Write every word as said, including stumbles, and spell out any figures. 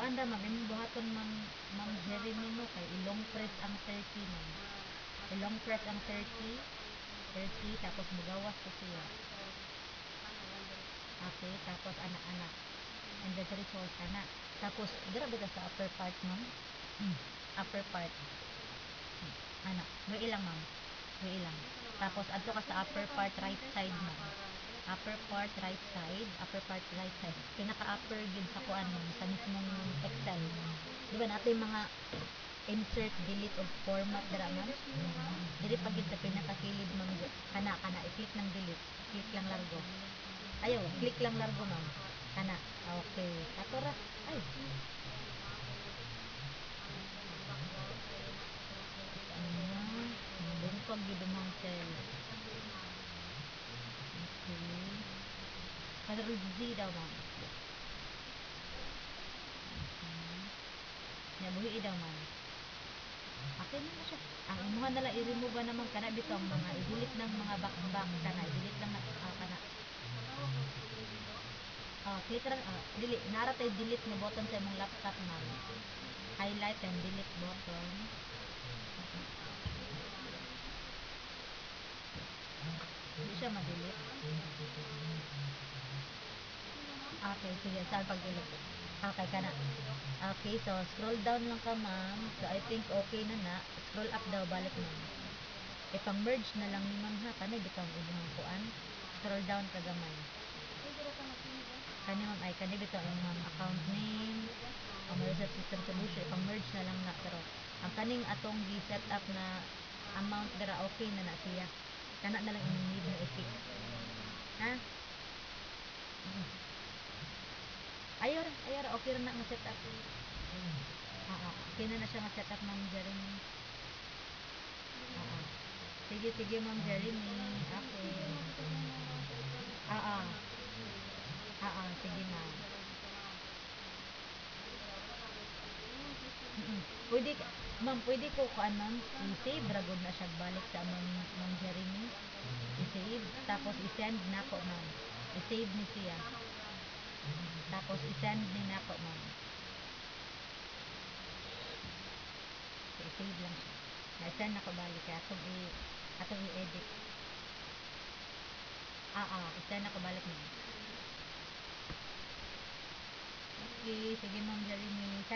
kuan ra ma'am, imong buhaton ma'am, ma'am Jeremy no kay ilong press ang thirty ma'am. Ilong press ang thirty, thirty tapos mugawas ko siya. Okay, tapos anak-anak. And then sa result kana. Tapos dira ba sa upper part ma'am? Mm. Upper part. Anak, may ilang ma'am. May ilang. Tapos adto ka sa upper part right side ma'am. Upper part right side, upper part right side. Pinaka-upper gid sa kuan ma'am, sa mismong Excel. Di ba natin mga insert, delete of format dira ma'am? Dili pa gid sa pinakakilid ma'am. Kana kana i-click ng delete. Click lang largo. Ayaw, click lang largo ma'am. Kana. Okay. Katora. Ay. Bungkag gid mong cell. Okay. Control Z daw ma'am. Ya buhi daw ma'am. Okay na siya. Ang imuha na lang i-remove ba naman kana bitaw mga i-delete ng mga back-back kana i-delete lang na uh, kana. Ah, click ra uh, delete. Nara tay delete nga button sa imong laptop ma'am. Highlight and delete button. Hindi siya ma-delete. Okay, sige. Saan pag-delete? Okay ka na. Okay, so scroll down lang ka ma'am. So I think okay na na. Scroll up daw, balik ma'am. Ipang-merge na lang ni ma'am ha. Kanay bitang imong kuan. Scroll down ka gamay. Kani ma'am ay kani bitang imong account name. Ang reset system solution. Ipang-merge na lang na. Pero ang kaning atong gi-set up na amount dara okay na na siya. Kana na lang imong need na i-fix. Ha? Mm. Ayaw ra, ayaw ra, okay ra na nga setup. Ah, ah, okay na na siya nga setup ma'am Jeremy. Ah, ah. Sige, sige ma'am Jeremy. Okay. Ah, ah. Ah, ah, sige ma'am. Mm-mm. Pwede, ma'am, pwede ko kuan ma'am, i-save ra gud na siya balik sa ma'am, ma'am Jeremy. I-save, tapos i-send na ko ma'am. I-save ni siya. Tapos i-send ni na ko ma'am. I-save lang siya. Na-send na ko balik kaya atong i atong i-edit. Ah, ah, i-send na ko balik ma'am. Okay, sige ma'am Jeremy.